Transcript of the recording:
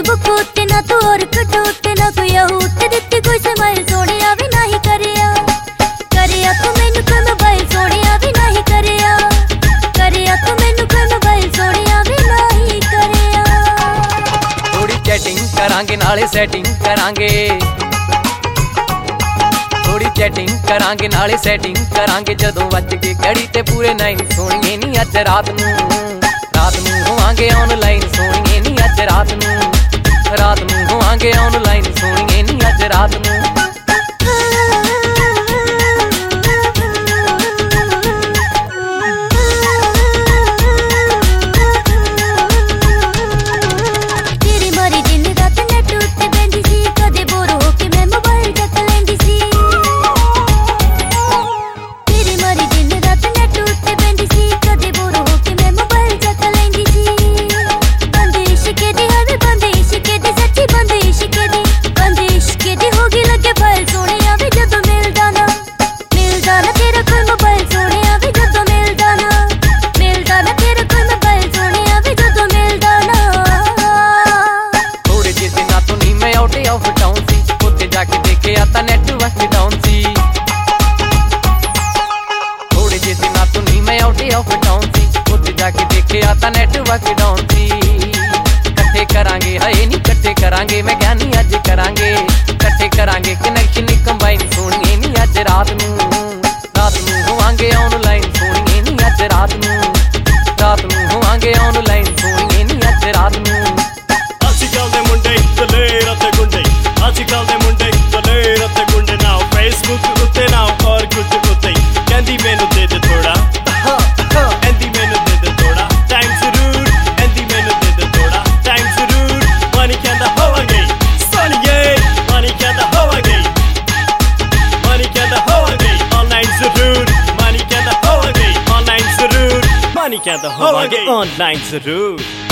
Facebook उत्ते ना तू और कटोते ना कोई आहूत दित्ती कोई समाइल सोनिया भी नहीं करिया करिया तू मैनू कोई मोबाइल सोनिया भी नहीं करिया करिया तू मैनू कोई मोबाइल सोनिया भी नहीं करिया। थोड़ी चैटिंग करांगे नाले सैटिंग करांगे थोड़ी चैटिंग करांगे नाले सैटिंग करांगे जदों वज के घड़ी ते पूरे 9 सोनिए नी अज रात नूं होवांगे ऑनलाइन सोनिए नी अज रात नूं होवांगे ऑनलाइन सोनिए नी अज रात नूं। जाके देखे आता नेटवर्क डाउन सी थोड़े जे दिन तो नहीं मैं आउट ऑफ टाउन सी उत्ते जाके देखे आता नेटवर्क डाउन सी कट्ठे करांगे हाए नी कट्ठे करांगे मैं ज्ञानी अज करांगे कट्ठे करांगे कनेक्शन कंबाइन सोनिए नी अज रात नूं होवांगे ऑनलाइन सोनिए नी अज रात नूं होवांगे ऑनलाइन सोनिए नी अज रात नूं। अजकल दे मुंडे चले रते गुंडे अजकल दे मुंडे चले रते गुंडे नाउ फेसबुक उत्ते नाउ और कुछ उत्ते कहंदी मैनू दे दे थोड़ा कहंदी मैनू दे दे थोड़ा टाइम जरूर कहंदी मैनू दे दे थोड़ा टाइम जरूर मनी कहंदा होवांगे सोनिए मनी कहंदा होवांगे मनी कहंदा होवांगे ऑनलाइन जरूर मनी कहंदा होवांगे ऑनलाइन जरूर मनी कहंदा होवांगे ऑनलाइन जरूर।